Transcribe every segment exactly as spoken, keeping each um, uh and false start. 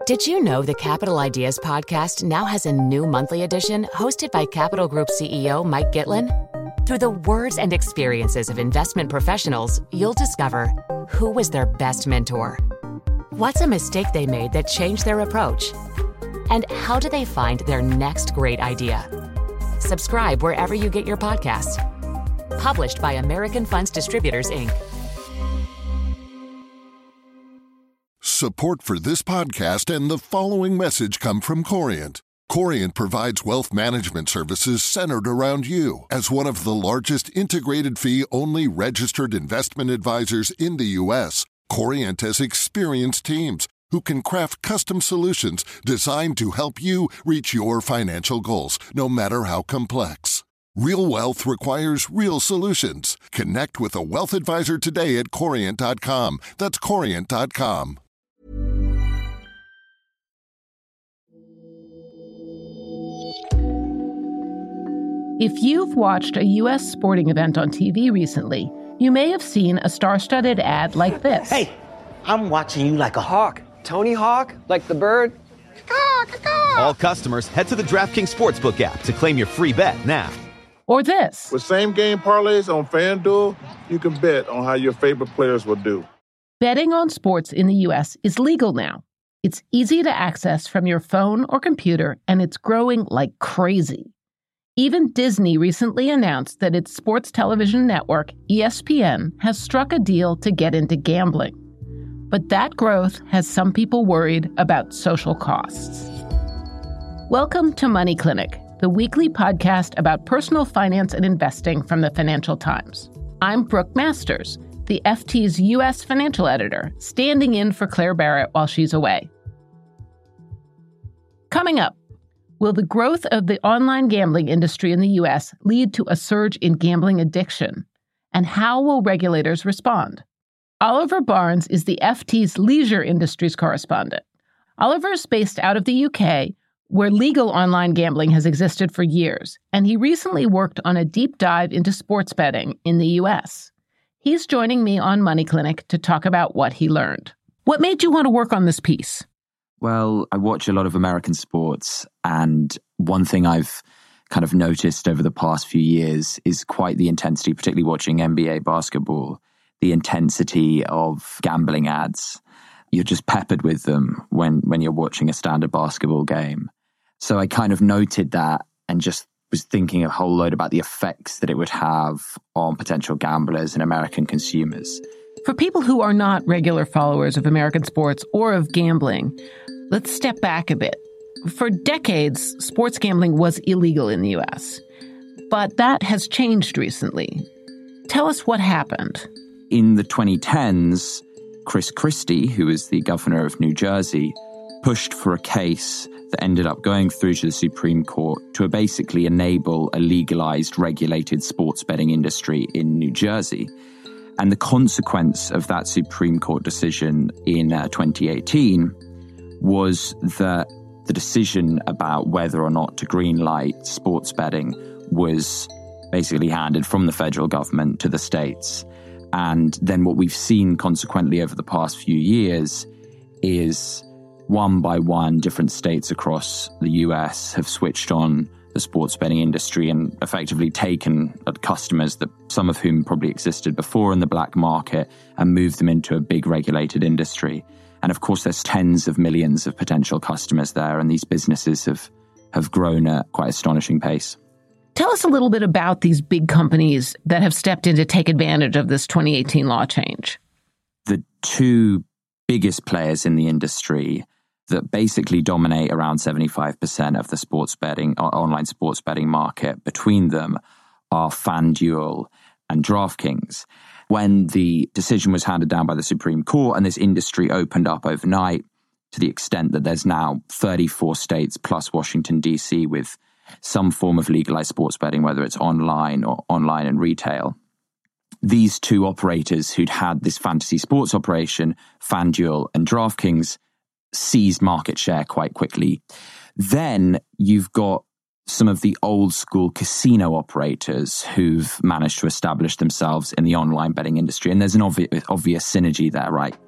Did you know the Capital Ideas podcast now has a new monthly edition hosted by Capital Group C E O Mike Gitlin? Through the words and experiences of investment professionals, you'll discover who was their best mentor, what's a mistake they made that changed their approach, and how do they find their next great idea. Subscribe wherever you get your podcasts. Published by American Funds Distributors, Incorporated. Support for this podcast and the following message come from Corient. Corient provides wealth management services centered around you. As one of the largest integrated fee-only registered investment advisors in the U S, Corient has experienced teams who can craft custom solutions designed to help you reach your financial goals, no matter how complex. Real wealth requires real solutions. Connect with a wealth advisor today at corient dot com. That's corient dot com. If you've watched a U S sporting event on T V recently, you may have seen a star-studded ad like this. Hey, I'm watching you like a hawk. Tony Hawk? Like the bird? Caw, caw. All customers, head to the DraftKings Sportsbook app to claim your free bet now. Or this. With same-game parlays on FanDuel, you can bet on how your favorite players will do. Betting on sports in the U S is legal now. It's easy to access from your phone or computer, and it's growing like crazy. Even Disney recently announced that its sports television network, E S P N, has struck a deal to get into gambling. But that growth has some people worried about social costs. Welcome to Money Clinic, the weekly podcast about personal finance and investing from the Financial Times. I'm Brooke Masters, the F T's U S financial editor, standing in for Claire Barrett while she's away. Coming up, will the growth of the online gambling industry in the U S lead to a surge in gambling addiction? And how will regulators respond? Oliver Barnes is the F T's leisure industries correspondent. Oliver is based out of the U K, where legal online gambling has existed for years, and he recently worked on a deep dive into sports betting in the U S. He's joining me on Money Clinic to talk about what he learned. What made you want to work on this piece? Well, I watch a lot of American sports, and one thing I've kind of noticed over the past few years is quite the intensity, particularly watching N B A basketball, the intensity of gambling ads. You're just peppered with them when, when you're watching a standard basketball game. So I kind of noted that and just was thinking a whole load about the effects that it would have on potential gamblers and American consumers. For people who are not regular followers of American sports or of gambling, let's step back a bit. For decades, sports gambling was illegal in the U S, but that has changed recently. Tell us what happened. In the twenty tens, Chris Christie, who is the governor of New Jersey, pushed for a case that ended up going through to the Supreme Court to basically enable a legalized, regulated sports betting industry in New Jersey. And the consequence of that Supreme Court decision in uh, twenty eighteen was that the decision about whether or not to greenlight sports betting was basically handed from the federal government to the states. And then what we've seen consequently over the past few years is one by one, different states across the U S have switched on the sports betting industry and effectively taken customers, that some of whom probably existed before in the black market, and moved them into a big regulated industry. And of course, there's tens of millions of potential customers there, and these businesses have, have grown at quite astonishing pace. Tell us a little bit about these big companies that have stepped in to take advantage of this twenty eighteen law change. The two biggest players in the industry that basically dominate around seventy-five percent of the sports betting, or online sports betting market, between them are FanDuel and DraftKings. When the decision was handed down by the Supreme Court and this industry opened up overnight to the extent that there's now thirty-four states plus Washington, D C with some form of legalized sports betting, whether it's online or online and retail, these two operators who'd had this fantasy sports operation, FanDuel and DraftKings, seized market share quite quickly. Then you've got some of the old school casino operators who've managed to establish themselves in the online betting industry. And there's an obvious, obvious synergy there, right?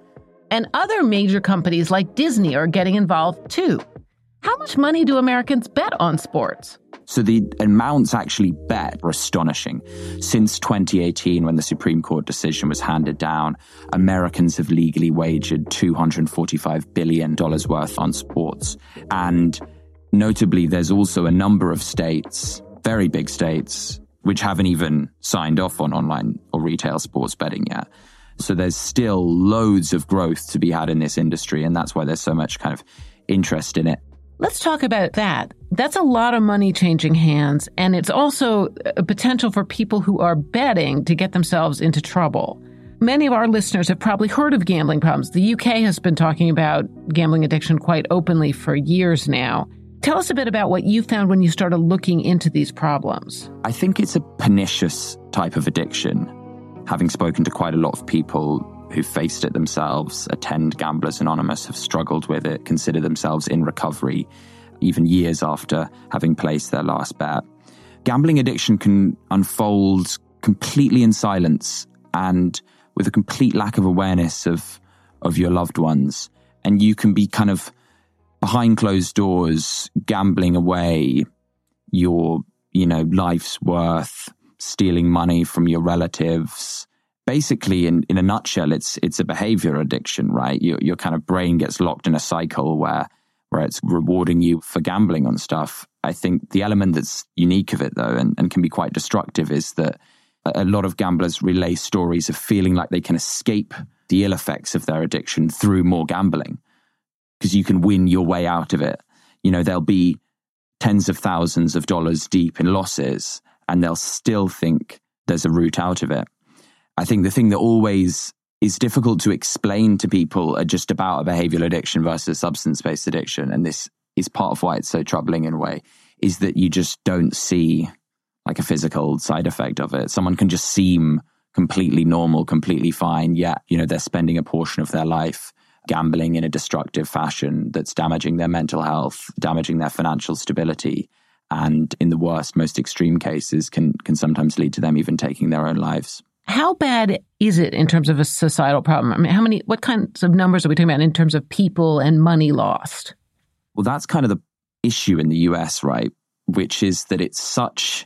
And other major companies like Disney are getting involved too. How much money do Americans bet on sports? So the amounts actually bet are astonishing. Since twenty eighteen, when the Supreme Court decision was handed down, Americans have legally wagered two hundred forty-five billion dollars worth on sports. And notably, there's also a number of states, very big states, which haven't even signed off on online or retail sports betting yet. So there's still loads of growth to be had in this industry, and that's why there's so much kind of interest in it. Let's talk about that. That's a lot of money changing hands, and it's also a potential for people who are betting to get themselves into trouble. Many of our listeners have probably heard of gambling problems. The U K has been talking about gambling addiction quite openly for years now. Tell us a bit about what you found when you started looking into these problems. I think it's a pernicious type of addiction. Having spoken to quite a lot of people who faced it themselves, attend Gamblers Anonymous, have struggled with it, consider themselves in recovery, even years after having placed their last bet. Gambling addiction can unfold completely in silence and with a complete lack of awareness of, of your loved ones. And you can be kind of behind closed doors, gambling away your, you know, life's worth, stealing money from your relatives. Basically, in, in a nutshell, it's it's a behavior addiction, right? Your your kind of brain gets locked in a cycle where where it's rewarding you for gambling on stuff. I think the element that's unique of it, though, and, and can be quite destructive, is that a lot of gamblers relay stories of feeling like they can escape the ill effects of their addiction through more gambling, because you can win your way out of it. You know, they'll be tens of thousands of dollars deep in losses, and they'll still think there's a route out of it. I think the thing that always is difficult to explain to people are just about a behavioral addiction versus substance-based addiction, and this is part of why it's so troubling in a way, is that you just don't see like a physical side effect of it. Someone can just seem completely normal, completely fine, yet, you know, they're spending a portion of their life gambling in a destructive fashion that's damaging their mental health, damaging their financial stability, and in the worst, most extreme cases can can sometimes lead to them even taking their own lives. How bad is it in terms of a societal problem? I mean, how many, what kinds of numbers are we talking about in terms of people and money lost? Well, that's kind of the issue in the U S, right? Which is that it's such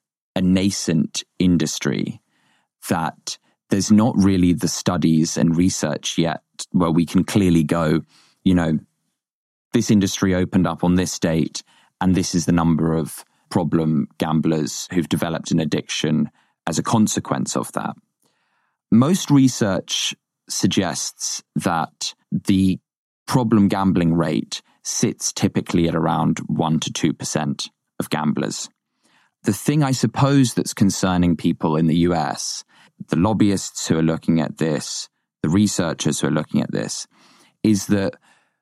a nascent industry that there's not really the studies and research yet where we can clearly go, you know, this industry opened up on this date, and this is the number of problem gamblers who've developed an addiction as a consequence of that. Most research suggests that the problem gambling rate sits typically at around one to two percent of gamblers. The thing I suppose that's concerning people in the U S, the lobbyists who are looking at this, the researchers who are looking at this, is that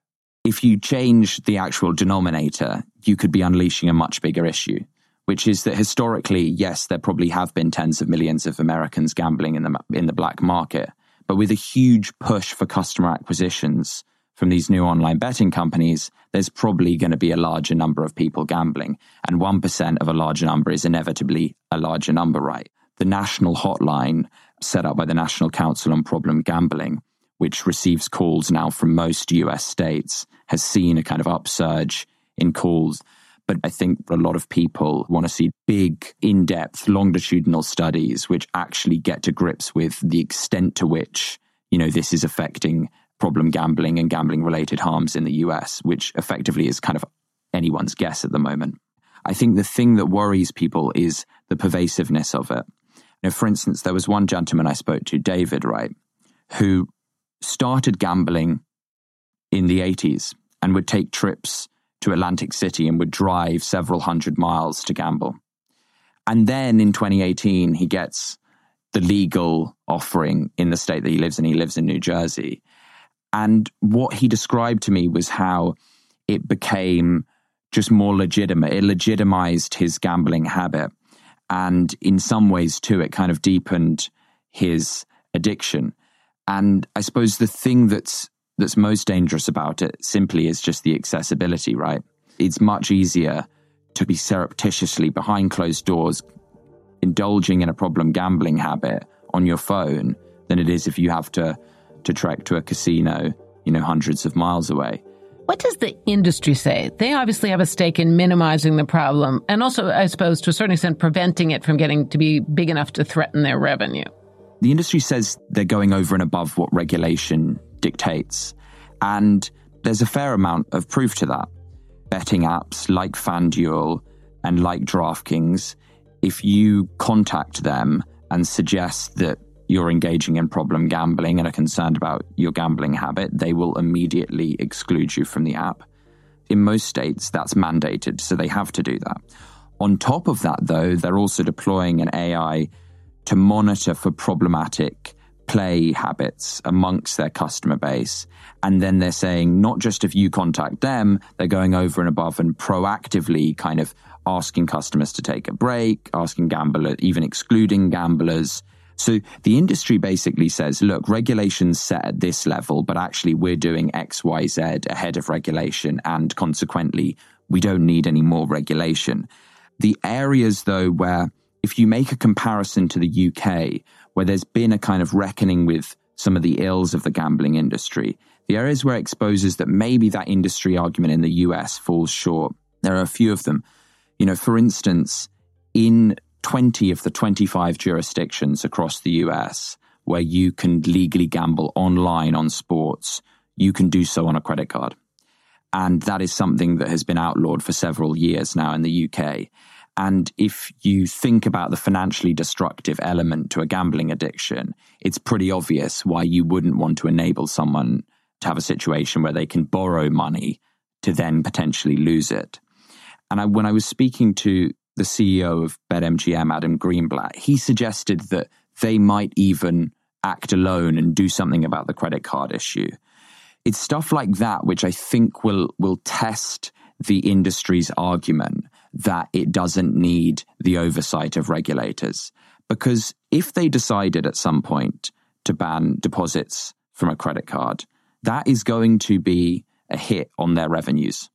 if you change the actual denominator, you could be unleashing a much bigger issue, which is that historically, yes, there probably have been tens of millions of Americans gambling in the in the black market, but with a huge push for customer acquisitions from these new online betting companies, there's probably going to be a larger number of people gambling, and one percent of a larger number is inevitably a larger number, right? The national hotline set up by the National Council on Problem Gambling, which receives calls now from most U S states, has seen a kind of upsurge in calls. But I think a lot of people want to see big, in-depth, longitudinal studies which actually get to grips with the extent to which, you know, this is affecting problem gambling and gambling-related harms in the U S, which effectively is kind of anyone's guess at the moment. I think the thing that worries people is the pervasiveness of it. You know, for instance, there was one gentleman I spoke to, David, right, who started gambling in the eighties and would take trips to Atlantic City and would drive several hundred miles to gamble. And then in twenty eighteen, he gets the legal offering in the state that he lives in. He lives in New Jersey. And what he described to me was how it became just more legitimate. It legitimized his gambling habit. And in some ways, too, it kind of deepened his addiction. And I suppose the thing that's that's most dangerous about it simply is just the accessibility, right? It's much easier to be surreptitiously behind closed doors, indulging in a problem gambling habit on your phone than it is if you have to to trek to a casino, you know, hundreds of miles away. What does the industry say? They obviously have a stake in minimizing the problem and also, I suppose, to a certain extent, preventing it from getting to be big enough to threaten their revenue. The industry says they're going over and above what regulation dictates. And there's a fair amount of proof to that. Betting apps like FanDuel and like DraftKings, if you contact them and suggest that you're engaging in problem gambling and are concerned about your gambling habit, they will immediately exclude you from the app. In most states, that's mandated, so they have to do that. On top of that, though, they're also deploying an A I to monitor for problematic play habits amongst their customer base. And then they're saying, not just if you contact them, they're going over and above and proactively kind of asking customers to take a break, asking gamblers, even excluding gamblers. So the industry basically says, look, regulation's set at this level, but actually we're doing X, Y, Z ahead of regulation, and consequently, we don't need any more regulation. The areas, though, where if you make a comparison to the U K, where there's been a kind of reckoning with some of the ills of the gambling industry, the areas where it exposes that maybe that industry argument in the U S falls short, there are a few of them. You know, for instance, in twenty of the twenty-five jurisdictions across the U S where you can legally gamble online on sports, you can do so on a credit card. And that is something that has been outlawed for several years now in the U K. And if you think about the financially destructive element to a gambling addiction, it's pretty obvious why you wouldn't want to enable someone to have a situation where they can borrow money to then potentially lose it. And I, when I was speaking to the C E O of BetMGM, Adam Greenblatt, he suggested that they might even act alone and do something about the credit card issue. It's stuff like that which I think will will test the industry's argument that it doesn't need the oversight of regulators. Because if they decided at some point to ban deposits from a credit card, that is going to be a hit on their revenues.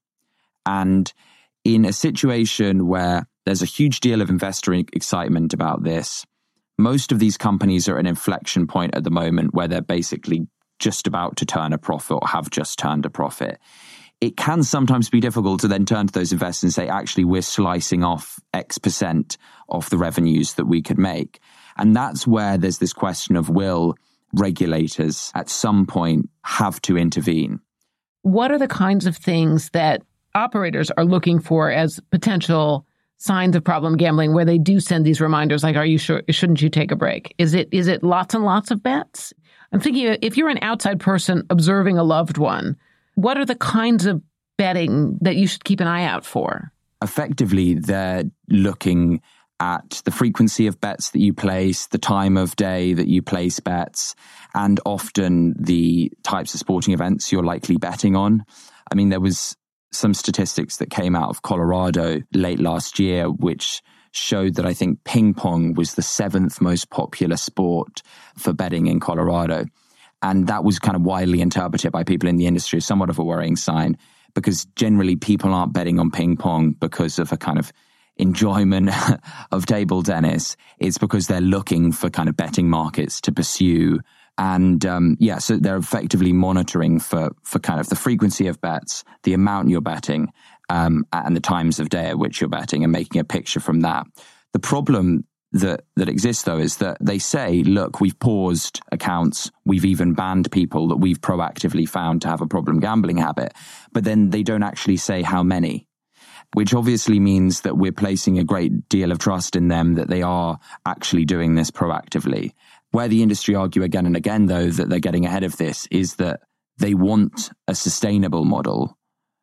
And in a situation where there's a huge deal of investor excitement about this, most of these companies are at an inflection point at the moment where they're basically just about to turn a profit or have just turned a profit. It can sometimes be difficult to then turn to those investors and say, actually, we're slicing off X percent of the revenues that we could make. And that's where there's this question of, will regulators at some point have to intervene? What are the kinds of things that operators are looking for as potential signs of problem gambling, where they do send these reminders like, are you sure, shouldn't you take a break? Is it is it lots and lots of bets? I'm thinking, if you're an outside person observing a loved one, what are the kinds of betting that you should keep an eye out for? Effectively, they're looking at the frequency of bets that you place, the time of day that you place bets, and often the types of sporting events you're likely betting on. I mean, there was some statistics that came out of Colorado late last year, which showed that I think ping pong was the seventh most popular sport for betting in Colorado. And that was kind of widely interpreted by people in the industry as somewhat of a worrying sign, because generally people aren't betting on ping pong because of a kind of enjoyment of table tennis. It's because they're looking for kind of betting markets to pursue. And um, yeah, so they're effectively monitoring for, for kind of the frequency of bets, the amount you're betting, um, and the times of day at which you're betting, and making a picture from that. The problem that that exists, though, is that they say, look, we've paused accounts, we've even banned people that we've proactively found to have a problem gambling habit, but then they don't actually say how many, which obviously means that we're placing a great deal of trust in them that they are actually doing this proactively. Where the industry argue again and again, though, that they're getting ahead of this is that they want a sustainable model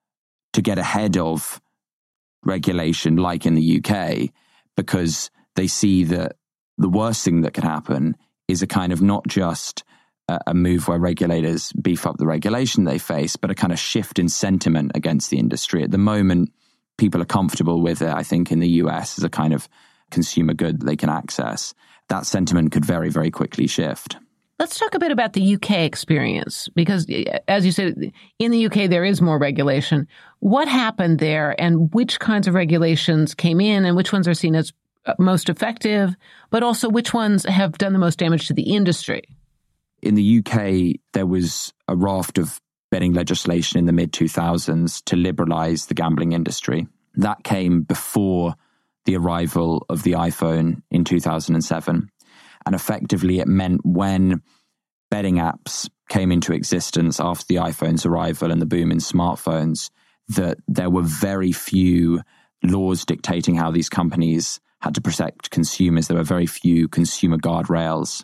to get ahead of regulation like in the U K, because they see that the worst thing that could happen is a kind of not just a, a move where regulators beef up the regulation they face, but a kind of shift in sentiment against the industry. At the moment, people are comfortable with it, I think, in the U S as a kind of consumer good that they can access. That sentiment could very, very quickly shift. Let's talk a bit about the U K experience, because as you said, in the U K, there is more regulation. What happened there, and which kinds of regulations came in, and which ones are seen as most effective, but also which ones have done the most damage to the industry? In the U K, there was a raft of betting legislation in the mid two thousands to liberalize the gambling industry. That came before the arrival of the iPhone in two thousand seven. And effectively, it meant when betting apps came into existence after the iPhone's arrival and the boom in smartphones, that there were very few laws dictating how these companies had to protect consumers. There were very few consumer guardrails.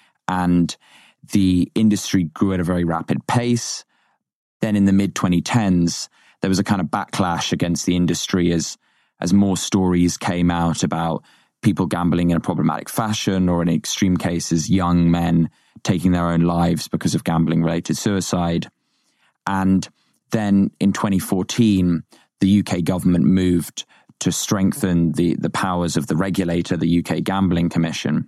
And the industry grew at a very rapid pace. Then in the mid twenty tens, there was a kind of backlash against the industry as, as more stories came out about people gambling in a problematic fashion, or in extreme cases, young men taking their own lives because of gambling-related suicide. And then in twenty fourteen, the U K government moved to strengthen the, the powers of the regulator, the U K Gambling Commission.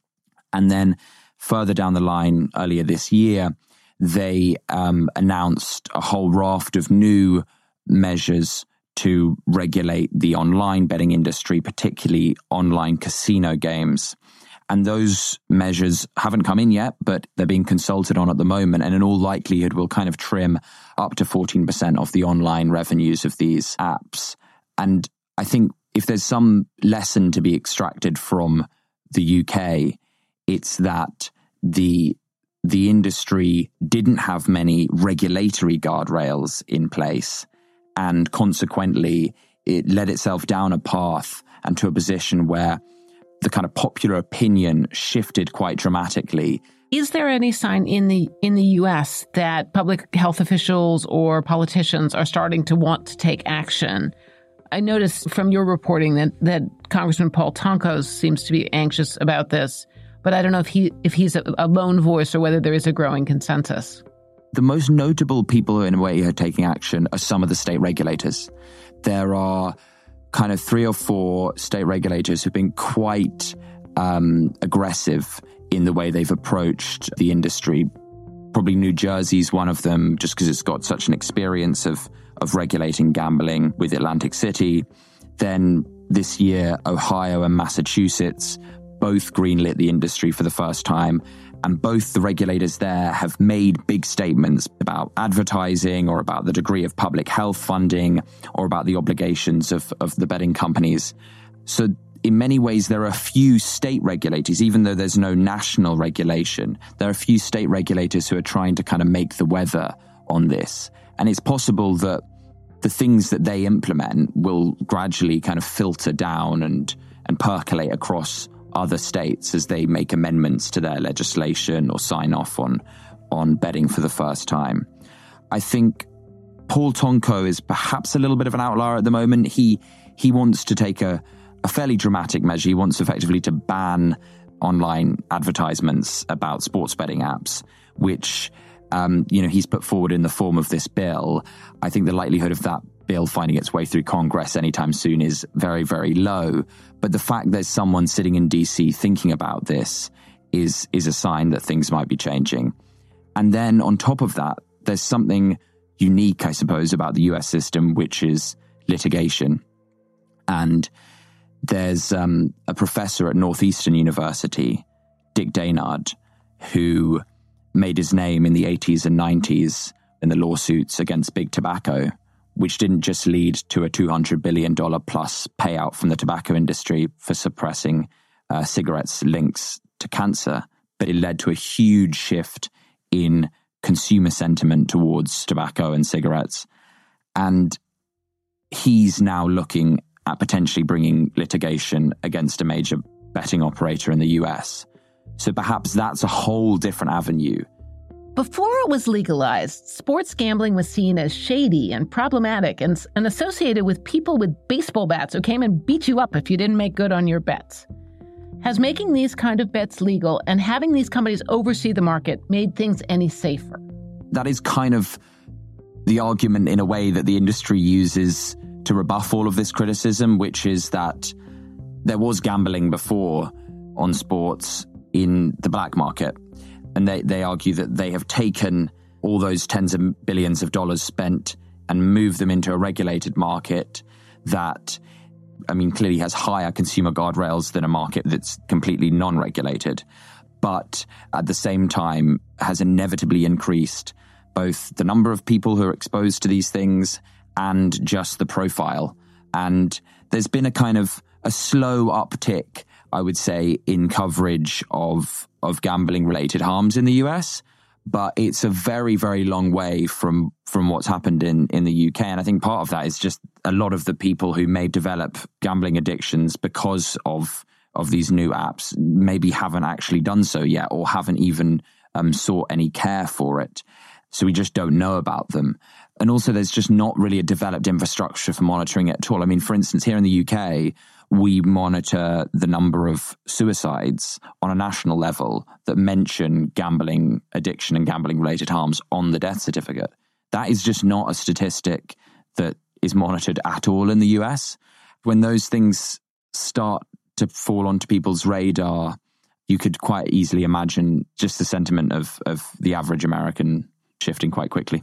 And then further down the line, earlier this year, they um, announced a whole raft of new measures to regulate the online betting industry, particularly online casino games. And those measures haven't come in yet, but they're being consulted on at the moment, and in all likelihood will kind of trim up to fourteen percent of the online revenues of these apps. And I think if there's some lesson to be extracted from the U K, it's that the the industry didn't have many regulatory guardrails in place, and consequently it led itself down a path and to a position where the kind of popular opinion shifted quite dramatically. Is there any sign in the in the U S that public health officials or politicians are starting to want to take action? I noticed from your reporting that, that Congressman Paul Tonko seems to be anxious about this, but I don't know if he if he's a, a lone voice or whether there is a growing consensus. The most notable people who in a way are taking action are some of the state regulators. There are kind of three or four state regulators who've been quite um, aggressive in the way they've approached the industry. Probably New Jersey's one of them, just because it's got such an experience of, of regulating gambling with Atlantic City. Then this year, Ohio and Massachusetts both greenlit the industry for the first time. And both the regulators there have made big statements about advertising or about the degree of public health funding or about the obligations of, of the betting companies. So in many ways, there are a few state regulators, even though there's no national regulation, there are a few state regulators who are trying to kind of make the weather on this. And it's possible that the things that they implement will gradually kind of filter down and, and percolate across other states as they make amendments to their legislation or sign off on, on betting for the first time. I think Paul Tonko is perhaps a little bit of an outlier at the moment. He he wants to take a, a fairly dramatic measure. He wants effectively to ban online advertisements about sports betting apps, which um, you know he's put forward in the form of this bill. I think the likelihood of that bill finding its way through Congress anytime soon is very, very low. But the fact there's someone sitting in D C thinking about this is is a sign that things might be changing. And then on top of that, there's something unique, I suppose, about the U S system, which is litigation. And there's um, a professor at Northeastern University, Dick Daynard, who made his name in the eighties and nineties in the lawsuits against Big Tobacco, which didn't just lead to a two hundred billion dollars plus payout from the tobacco industry for suppressing uh, cigarettes' links to cancer, but it led to a huge shift in consumer sentiment towards tobacco and cigarettes. And he's now looking at potentially bringing litigation against a major betting operator in the U S. So perhaps that's a whole different avenue. Before it was legalized, sports gambling was seen as shady and problematic and, and associated with people with baseball bats who came and beat you up if you didn't make good on your bets. Has making these kind of bets legal and having these companies oversee the market made things any safer? That is kind of the argument in a way that the industry uses to rebuff all of this criticism, which is that there was gambling before on sports in the black market. And they, they argue that they have taken all those tens of billions of dollars spent and moved them into a regulated market that, I mean, clearly has higher consumer guardrails than a market that's completely non-regulated. but at the same time has inevitably increased both the number of people who are exposed to these things and just the profile. And there's been a kind of a slow uptick, I would say, in coverage of of gambling-related harms in the U S, but it's a very, very long way from from what's happened in, in the U K. And I think part of that is just a lot of the people who may develop gambling addictions because of of these new apps maybe haven't actually done so yet, or haven't even um, sought any care for it. So we just don't know about them. And also there's just not really a developed infrastructure for monitoring it at all. I mean, for instance, here in the U K, we monitor the number of suicides on a national level that mention gambling addiction and gambling-related harms on the death certificate. That is just not a statistic that is monitored at all in the U S. When those things start to fall onto people's radar, you could quite easily imagine just the sentiment of, of the average American shifting quite quickly.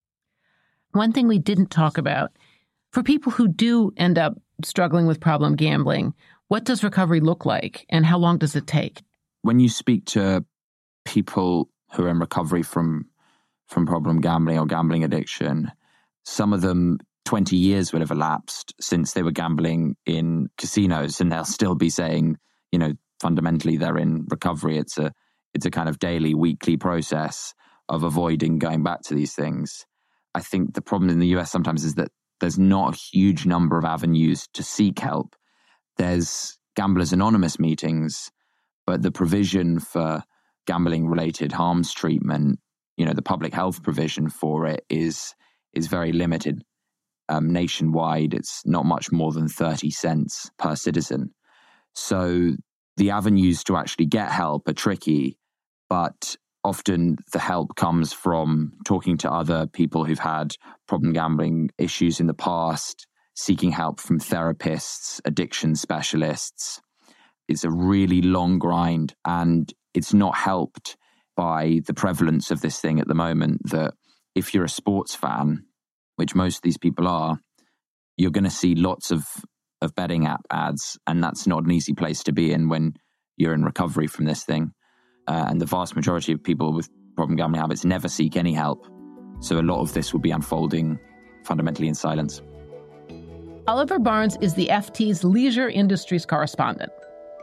One thing we didn't talk about, for people who do end up struggling with problem gambling, what does recovery look like and how long does it take? When you speak to people who are in recovery from from problem gambling or gambling addiction, some of them, twenty years will have elapsed since they were gambling in casinos, and they'll still be saying, you know, fundamentally they're in recovery. It's a it's a kind of daily, weekly process of avoiding going back to these things. I think the problem in the U S sometimes is that there's not a huge number of avenues to seek help. There's Gamblers Anonymous meetings, but the provision for gambling-related harms treatment, you know, the public health provision for it is is very limited. Um, nationwide, it's not much more than thirty cents per citizen. So the avenues to actually get help are tricky, but often the help comes from talking to other people who've had problem gambling issues in the past, seeking help from therapists, addiction specialists. It's a really long grind, and it's not helped by the prevalence of this thing at the moment, that if you're a sports fan, which most of these people are, you're going to see lots of, of betting app ads, and that's not an easy place to be in when you're in recovery from this thing. Uh, and the vast majority of people with problem gambling habits never seek any help. So a lot of this will be unfolding fundamentally in silence. Oliver Barnes is the F T's leisure industries correspondent.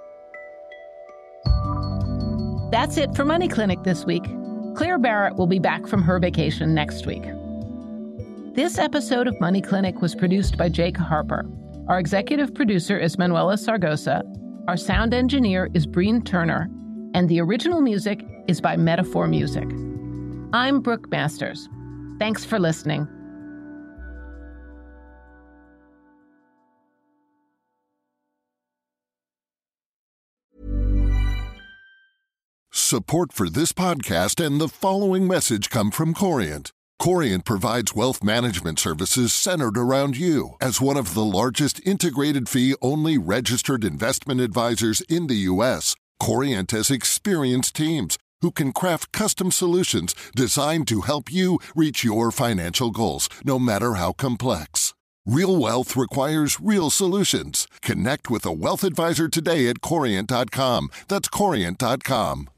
That's it for Money Clinic this week. Claire Barrett will be back from her vacation next week. This episode of Money Clinic was produced by Jake Harper. Our executive producer is Manuela Sargosa. Our sound engineer is Breen Turner. And the original music is by Metaphor Music. I'm Brooke Masters. Thanks for listening. Support for this podcast and the following message come from Corient. Corient provides wealth management services centered around you. As one of the largest integrated fee-only registered investment advisors in the U S, Corient has experienced teams who can craft custom solutions designed to help you reach your financial goals, no matter how complex. Real wealth requires real solutions. Connect with a wealth advisor today at Corient dot com. That's Corient dot com.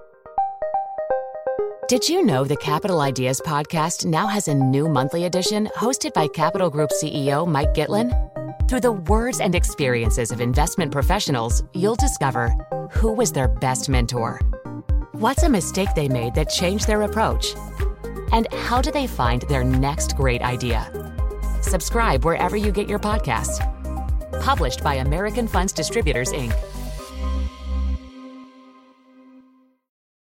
Did you know the Capital Ideas podcast now has a new monthly edition hosted by Capital Group C E O Mike Gitlin? Through the words and experiences of investment professionals, you'll discover who was their best mentor, what's a mistake they made that changed their approach, and how do they find their next great idea. Subscribe wherever you get your podcasts. Published by American Funds Distributors, Incorporated.